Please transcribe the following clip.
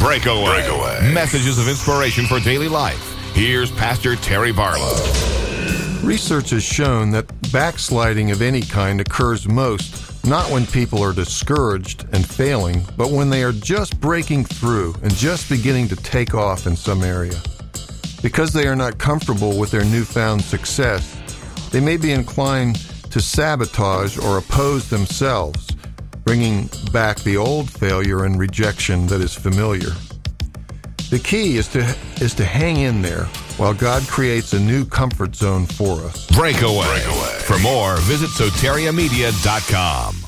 Breakaway. Messages of inspiration for daily life. Here's Pastor Terry Barlow. Research has shown that backsliding of any kind occurs most not when people are discouraged and failing, but when they are just breaking through and just beginning to take off in some area. Because they are not comfortable with their newfound success, they may be inclined to sabotage or oppose themselves, bringing back the old failure and rejection that is familiar. The key is to hang in there while God creates a new comfort zone for us. Breakaway. For more, visit soteriamedia.com.